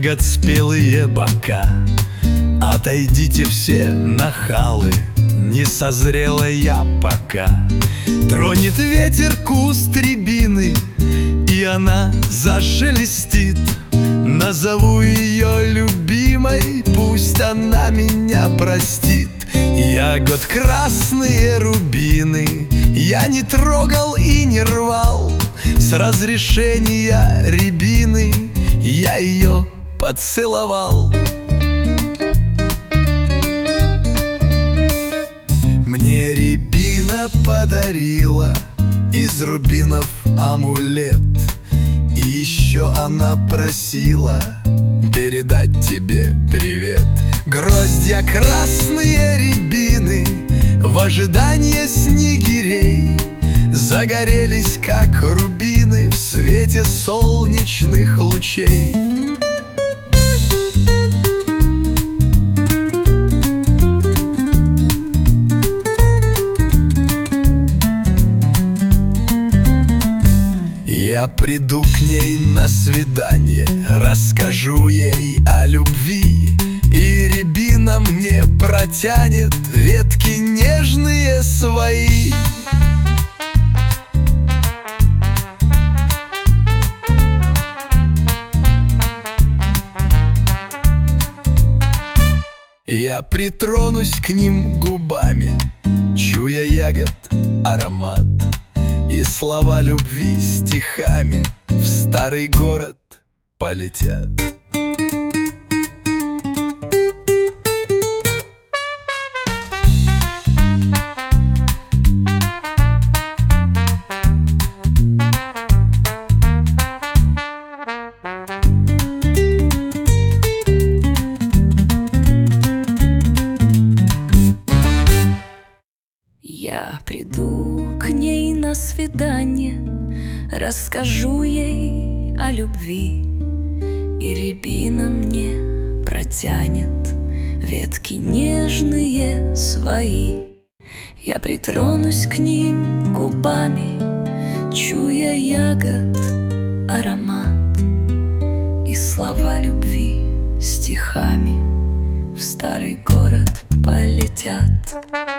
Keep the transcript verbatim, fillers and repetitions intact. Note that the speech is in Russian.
ягод спелые бока. Отойдите все нахалы, не созрела я пока. Тронет ветер куст рябины, и она зашелестит. Назову ее любимой, пусть она меня простит. Ягод красные рубины я не трогал и не рвал. С разрешения рябины я ее поцеловал. Мне рябина подарила из рубинов амулет. И еще она просила передать тебе привет. Гроздья красные рябины в ожидании снегирей загорелись, как рубины в свете солнечных лучей. Я приду к ней на свидание, расскажу ей о любви, и рябина мне протянет ветки нежные свои. Я притронусь к ним губами, чуя ягод аромат, и слова любви стихами в старый город полетят. Я приду к ней на свидание, расскажу ей о любви, и рябина мне протянет ветки нежные свои. Я притронусь к ним губами, чуя ягод аромат, и слова любви стихами в старый город полетят.